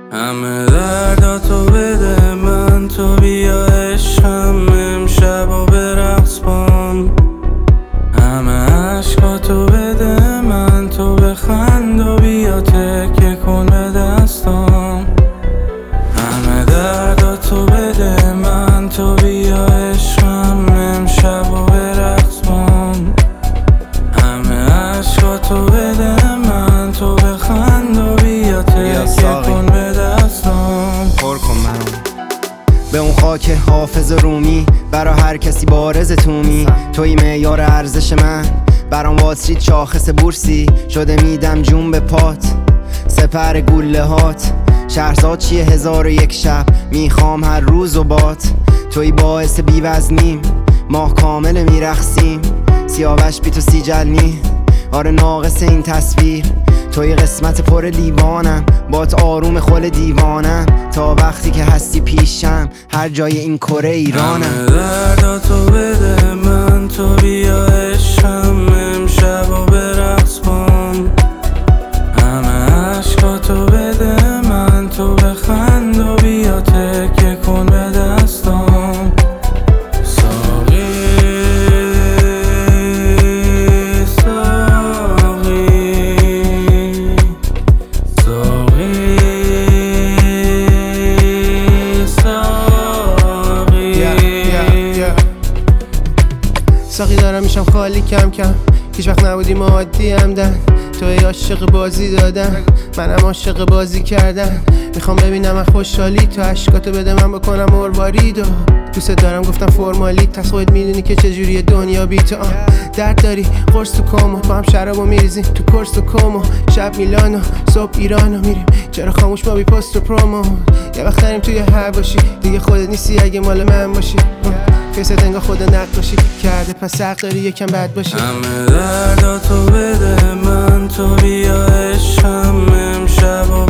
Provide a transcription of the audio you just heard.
همه درداتو بده من، تو بیا عشقم امشب و به رقص بام. همه عشقاتو بده من، تو بخند و بیا تکیه کن به دستام. همه درداتو بده من، تو بیا عشقم امشب و به رقص بام. همه عشقاتو بده من، تو بخند و بیا تکیه کن به دستام. پر کن منو به اون خاک حافظ رومی، برا هر کسی بارز تومی. توی معیار ارزش من، برام واترید شاخص بورسی شده. میدم جون به پات سپر گوله هات. شهرزاد چیه 1001 شب، میخوام هر روز و بات. توی باعث بیوزنیم، ماه کامل میرخسیم. سیاوش بی تو سیجلنی، آره ناقص این تصویر. توی قسمت پر لیوانم، بات آروم خل دیوانم. تا وقتی که هستی پیشم، هر جای این کره ایرانم. همه درداتو بده من، تو بیا عشقم امشب و به رقص بام. همه عشقاتو بده من، تو بخند و بیا تکیه کن به دستام. ساقی ساقی ساقی ساقی دارم میشم خالی کم کم، هیچ وقت نبودیم عادی همدن. توی عاشق بازی دادن، منم عاشق بازی کردن. میخوام ببینم از خوشحالی تو عشقاتو بده من بکنم مروارید. و دوست دارم گفتم فرمالیت، پس خودت میدونی که چجوری دنیا بی تو. درد داری قرص تو کامو، با هم شرابو میریزیم تو کورس و کومو. شب میلانو صبح ایرانو میریم، چرا خاموش ما بی پست و پرومو. یه وقت داریم توی هر باشی، دیگه خودت نیستی اگه مال من باشی. فیست انگار خود نقاشی کرده، پس حق داری یکم بد باشی. همه درداتو بده من، تو بیا عشقم امشب و